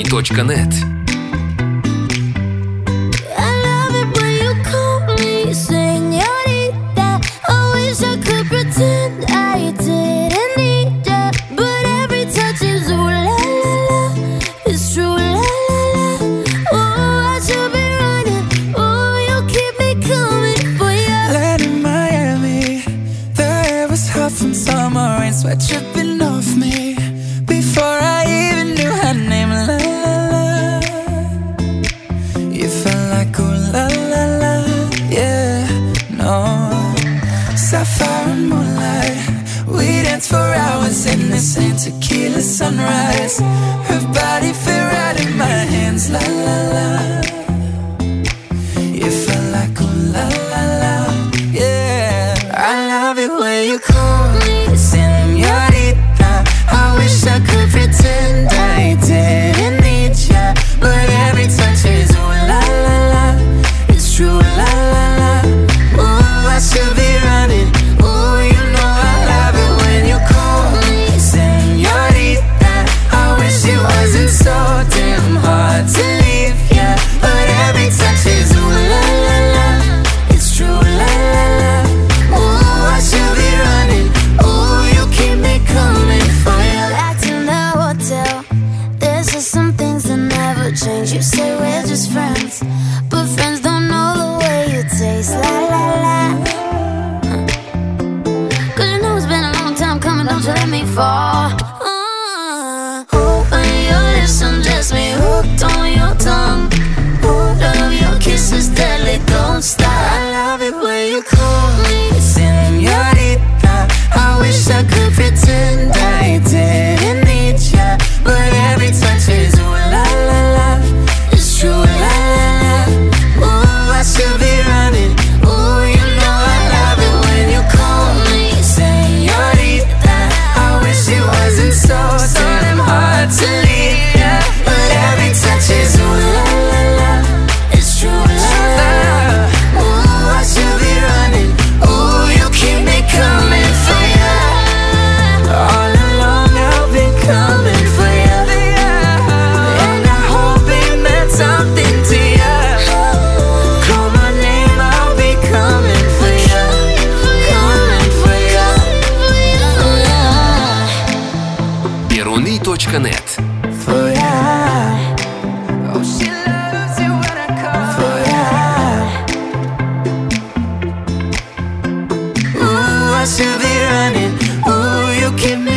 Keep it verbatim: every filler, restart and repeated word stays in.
точка нет. Sweat dripping off me before I even knew her name. La la la, you felt like ooh la la la, yeah, no. Sapphire and moonlight, we danced for hours in the same tequila sunrise. Her body fit right in my hands. La la la, you felt like ooh la la la, yeah. I love it when you call me señorita. I wish I could pretend I didn't need ya, but every touch is ooh la la la. It's true la la la. Ooh, I should be running. Ooh, you know I love it when you call me señorita. I wish it wasn't so damn hard to leave ya, but every touch is ooh la la la. It's true la la la. Ooh, I should be running. Ooh, you keep me coming for ya. Back in the hotel, there's just some things that never change. You say we're just friends, but friends don't know the way you taste. La la la. Cause you know it's been a long time coming, don't you let me fall. uh, When your lips undress me, hooked on your tongue. Ooh, love your kisses deadly, don't stop. I love it when you call me señorita. I wish I could pretend I didn't need ya, but every touch is ooh la la la. It's true la la la. Ooh, I should be running. Ooh, you know I love it when you call me señorita. I wish it wasn't so damn hard to leave ya, but every touch is ooh la la la. It's true la la la. Ooh, I should be running. Ooh, you keep me coming for ya. All along I've been coming for ya, and I hope it meant something to ya. Call my name, I'll be coming for ya, coming for ya. Перуны точка нет. For ya. Oh, she loves it when I call for ya. Ooh, I should be running. Ooh, you keep me